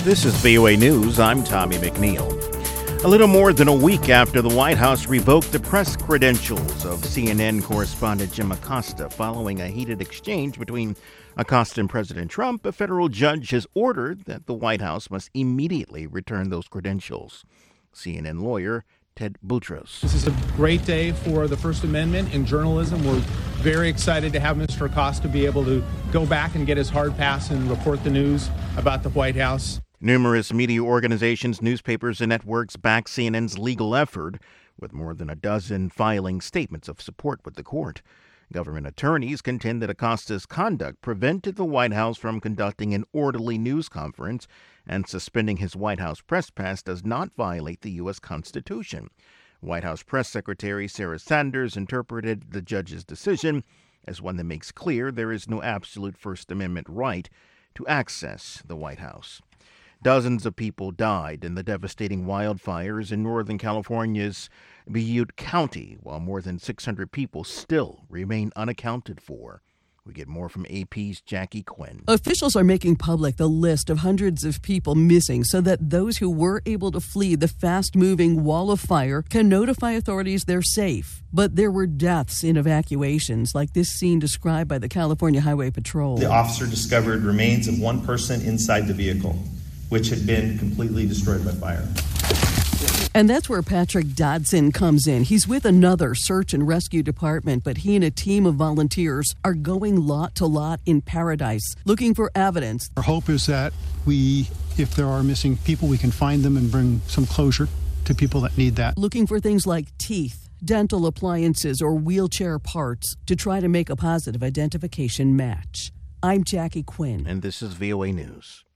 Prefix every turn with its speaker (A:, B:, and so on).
A: This is VOA News. I'm Tommy McNeil. A little more than a week after the White House revoked the press credentials of CNN correspondent Jim Acosta following a heated exchange between Acosta and President Trump, a federal judge has ordered that the White House must immediately return those credentials. CNN lawyer Ted Boutros.
B: This is a great day for the First Amendment in journalism. We're very excited to have Mr. Acosta be able to go back and get his hard pass and report the news about the White House.
A: Numerous media organizations, newspapers, and networks back CNN's legal effort, with more than a dozen filing statements of support with the court. Government attorneys contend that Acosta's conduct prevented the White House from conducting an orderly news conference, and suspending his White House press pass does not violate the U.S. Constitution. White House Press Secretary Sarah Sanders interpreted the judge's decision as one that makes clear there is no absolute First Amendment right to access the White House. Dozens of people died in the devastating wildfires in Northern California's Butte County, while more than 600 people still remain unaccounted for. We get more from AP's Jackie Quinn.
C: Officials are making public the list of hundreds of people missing so that those who were able to flee the fast-moving wall of fire can notify authorities they're safe. But there were deaths in evacuations, like this scene described by the California Highway Patrol.
D: The officer discovered remains of one person inside the vehicle, which had been completely destroyed by fire.
C: And that's where Patrick Dodson comes in. He's with another search and rescue department, but he and a team of volunteers are going lot to lot in Paradise, looking for evidence.
E: Our hope is that if there are missing people, we can find them and bring some closure to people that need that.
C: Looking for things like teeth, dental appliances, or wheelchair parts to try to make a positive identification match. I'm Jackie Quinn.
A: And this is VOA News.